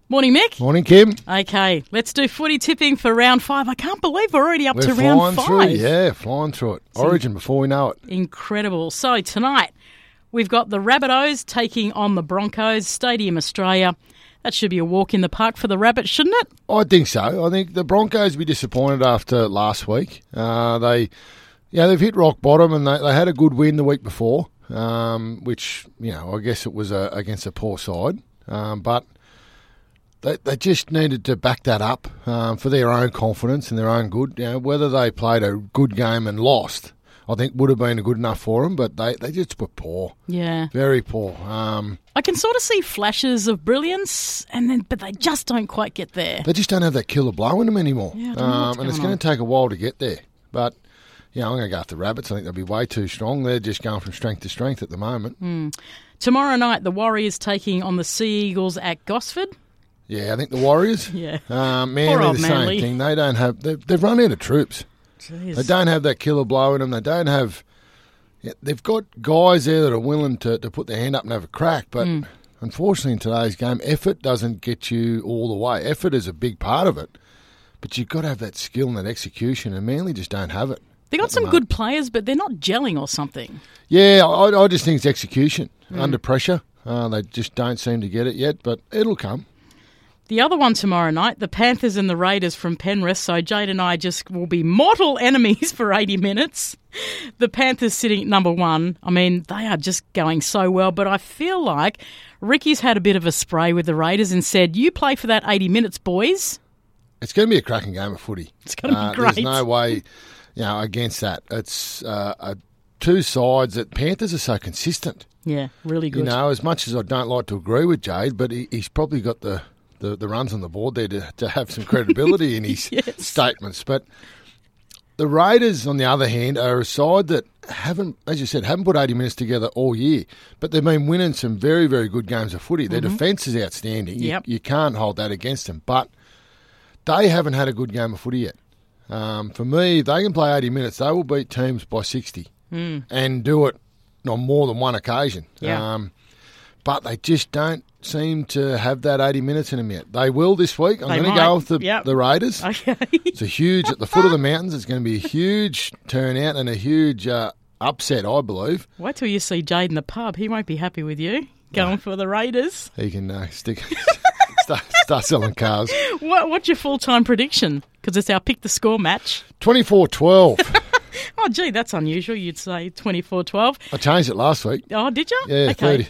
Morning, Mick. Morning, Kim. Okay, let's do footy tipping for round 5. I can't believe we're already up to round 5. Flying through it. Origin before we know it. Incredible. So tonight, we've got the Rabbitohs taking on the Broncos, Stadium Australia. That should be a walk in the park for the Rabbits, shouldn't it? I think so. I think the Broncos will be disappointed after last week. They've hit rock bottom and they had a good win the week before, which, I guess it was against a poor side. But they just needed to back that up for their own confidence and their own good. Whether they played a good game and lost, I think would have been good enough for them, but they just were poor. Yeah. Very poor. I can sort of see flashes of brilliance, but they just don't quite get there. They just don't have that killer blow in them anymore. Yeah, I don't know what's and it's going to take a while to get there. But, I'm going to go after Rabbits. I think they'll be way too strong. They're just going from strength to strength at the moment. Tomorrow night, the Warriors taking on the Sea Eagles at Gosford. Yeah, I think the Warriors. Yeah. Manly, the same thing. They don't have. They've run out of troops. Jeez. They don't have that killer blow in them. They don't have. They've got guys there that are willing to put their hand up and have a crack, but unfortunately in today's game, effort doesn't get you all the way. Effort is a big part of it, but you've got to have that skill and that execution, and Manly just don't have it. They got some good players, but they're not gelling or something. Yeah, I just think it's execution under pressure. They just don't seem to get it yet, but it'll come. The other one tomorrow night, the Panthers and the Raiders from Penrith. So Jade and I just will be mortal enemies for 80 minutes. The Panthers sitting at number 1. I mean, they are just going so well. But I feel like Ricky's had a bit of a spray with the Raiders and said, you play for that 80 minutes, boys. It's going to be a cracking game of footy. It's going to be great. There's no way against that. It's two sides that Panthers are so consistent. Yeah, really good. As much as I don't like to agree with Jade, but he's probably got the runs on the board there to have some credibility in his statements. But the Raiders, on the other hand, are a side that haven't put 80 minutes together all year, but they've been winning some very, very good games of footy. Their defence is outstanding. Yep. You can't hold that against them, but they haven't had a good game of footy yet. For me, if they can play 80 minutes, they will beat teams by 60 and do it on more than one occasion. Yeah. But they just don't seem to have that 80 minutes in them yet. They will this week. I'm going to go with the Raiders. Okay. It's at the foot of the mountains. It's going to be a huge turnout and a huge upset, I believe. Wait till you see Jade in the pub. He won't be happy with you going for the Raiders. He can start selling cars. What's your full-time prediction? Because it's our Pick the Score match. 24-12. Oh, gee, that's unusual. You'd say 24-12. I changed it last week. Oh, did you? Yeah, okay.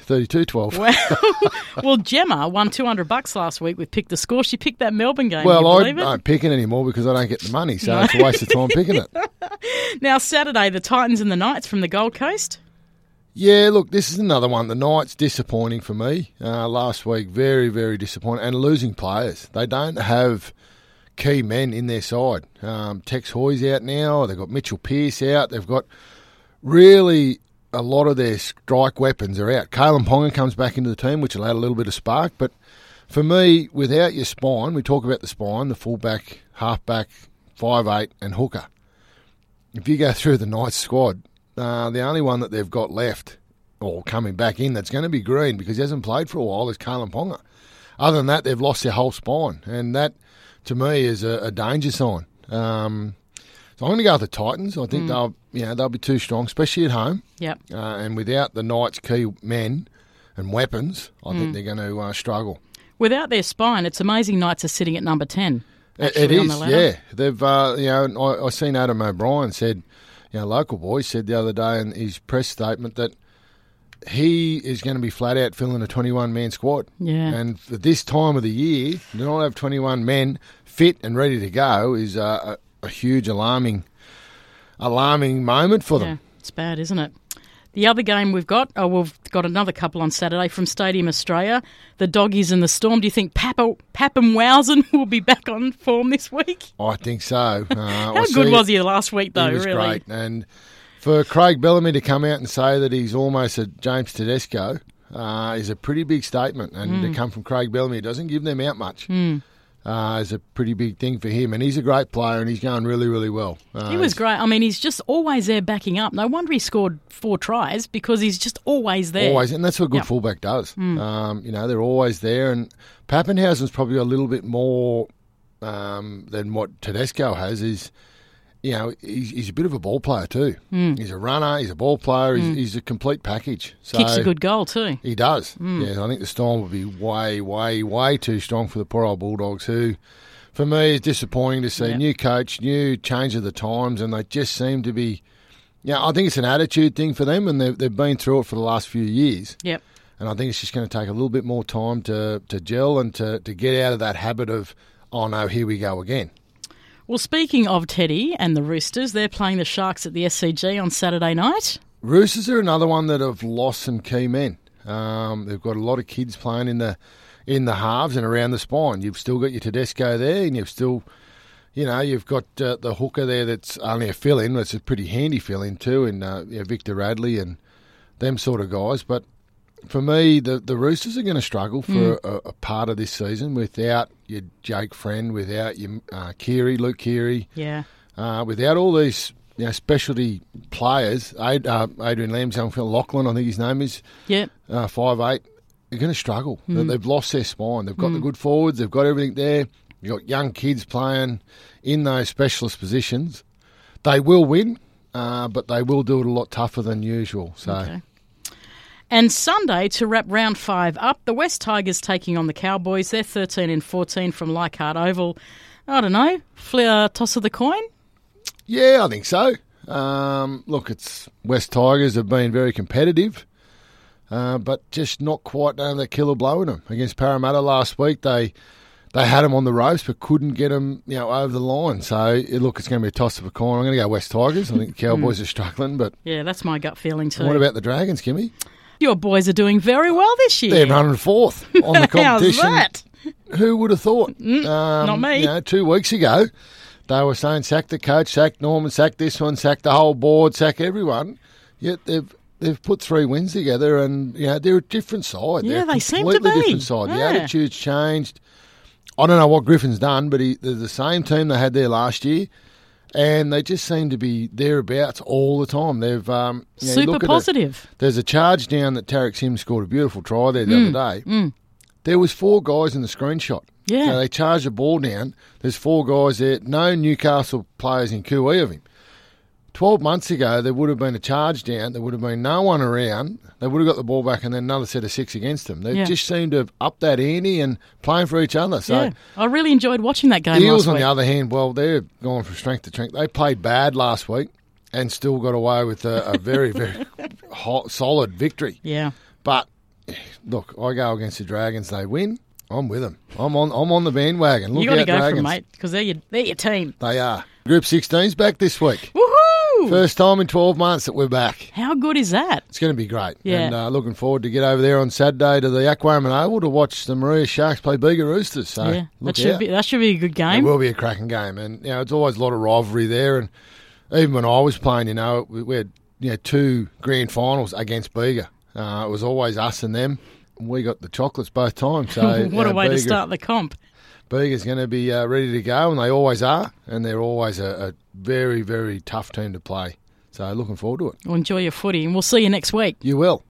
32-12. Well, Gemma won $200 last week with Pick the Score. She picked that Melbourne game. Well, I don't pick it anymore because I don't get the money, so it's a waste of time picking it. Now, Saturday, the Titans and the Knights from the Gold Coast. Yeah, look, this is another one. The Knights, disappointing for me. Last week, very, very disappointing. And losing players. They don't have key men in their side. Tex Hoy's out now. They've got Mitchell Pearce out. They've got really a lot of their strike weapons are out. Kalen Ponga comes back into the team, which will add a little bit of spark. But for me, without your spine, we talk about the spine, the fullback, halfback, 5'8", and hooker. If you go through the Knights squad, the only one that they've got left or coming back in that's going to be Green because he hasn't played for a while is Kalen Ponga. Other than that, they've lost their whole spine, and that, to me, is a danger sign. So I'm going to go with the Titans. I think they'll be too strong, especially at home. Yep. And without the Knights' key men and weapons, I think they're going to struggle. Without their spine, it's amazing Knights are sitting at number 10. It is, yeah. They've, I seen Adam O'Brien said, local boy said the other day in his press statement that he is going to be flat out filling a 21-man squad. Yeah. And for this time of the year, to not have 21 men fit and ready to go is a huge alarming moment for them. Yeah, it's bad, isn't it? The other game we've got another couple on Saturday from Stadium Australia, the Doggies and the Storm. Do you think Papam Wowsen will be back on form this week? I think so. How good was he last week, though, he was really? Great. And for Craig Bellamy to come out and say that he's almost a James Tedesco is a pretty big statement. And to come from Craig Bellamy, it doesn't give them out much. is a pretty big thing for him. And he's a great player, and he's going really, really well. He was great. I mean, he's just always there backing up. No wonder he scored 4 tries, because he's just always there. Always, and that's what a good fullback does. They're always there. And Pappenhausen's probably a little bit more than what Tedesco has. Is he's a bit of a ball player too. He's a runner, he's a ball player, he's a complete package. So kicks a good goal too. He does. Yeah, I think the Storm would be way, way, way too strong for the poor old Bulldogs, who, for me, is disappointing to see. New coach, new change of the times, and they just seem to be... I think it's an attitude thing for them, and they've been through it for the last few years. Yep. And I think it's just going to take a little bit more time to gel and to get out of that habit of, oh no, here we go again. Well, speaking of Teddy and the Roosters, they're playing the Sharks at the SCG on Saturday night. Roosters are another one that have lost some key men. They've got a lot of kids playing in the halves and around the spine. You've still got your Tedesco there, and you've still, you've got the hooker there that's only a fill-in. That's a pretty handy fill-in too, and Victor Radley and them sort of guys. But for me, the Roosters are going to struggle for a part of this season without your Jake Friend, without your Luke Keary, without all these specialty players. Adrian Lamb's young fellow, Lachlan, I think his name is. 5'8". They're going to struggle. They've lost their spine. They've got the good forwards. They've got everything there. You've got young kids playing in those specialist positions. They will win, but they will do it a lot tougher than usual. So. Okay. And Sunday, to wrap round 5 up, the West Tigers taking on the Cowboys. They're 13-14 from Leichhardt Oval. I don't know, toss of the coin? Yeah, I think so. Look, it's West Tigers have been very competitive, but just not quite done that killer blow in them. Against Parramatta last week, they had them on the ropes but couldn't get them over the line. So, look, it's going to be a toss of a coin. I'm going to go West Tigers. I think the Cowboys are struggling. But yeah, that's my gut feeling too. What about the Dragons, Kimmy? Your boys are doing very well this year. They're 104th on the competition. How's that? Who would have thought? Not me. 2 weeks ago, they were saying sack the coach, sack Norman, sack this one, sack the whole board, sack everyone. Yet they've put 3 wins together, and they're a different side. Yeah, they're they seem to be. Completely different side. The attitude's changed. I don't know what Griffin's done, but they're the same team they had there last year. And they just seem to be thereabouts all the time. They've super positive. There's a charge down that Tarek Sims scored a beautiful try there the other day. There was 4 guys in the screenshot. Yeah. So they charged the ball down. There's 4 guys there. No Newcastle players in QE of him. 12 months ago, there would have been a charge down. There would have been no one around. They would have got the ball back and then another set of 6 against them. They just seem to have upped that ante and playing for each other. So I really enjoyed watching that game Eels, last week. on the other hand, well, they're going from strength to strength. They played bad last week and still got away with a very, very solid victory. Yeah. But, look, I go against the Dragons. They win. I'm with them. I'm on the bandwagon. Look you got to out, go for Dragons. them, mate, because they're your team. They are. Group 16's back this week. Woohoo! First time in 12 months that we're back. How good is that? It's going to be great. Yeah. And looking forward to get over there on Saturday to the Aquaman Oval to watch the Maria Sharks play Bega Roosters. So yeah, that should be a good game. It will be a cracking game. And, it's always a lot of rivalry there. And even when I was playing, we had 2 grand finals against Bega. It was always us and them. We got the chocolates both times. So what a way to start the comp. Bega's going to be ready to go, and they always are, and they're always a very, very tough team to play. So looking forward to it. Well, enjoy your footy, and we'll see you next week. You will.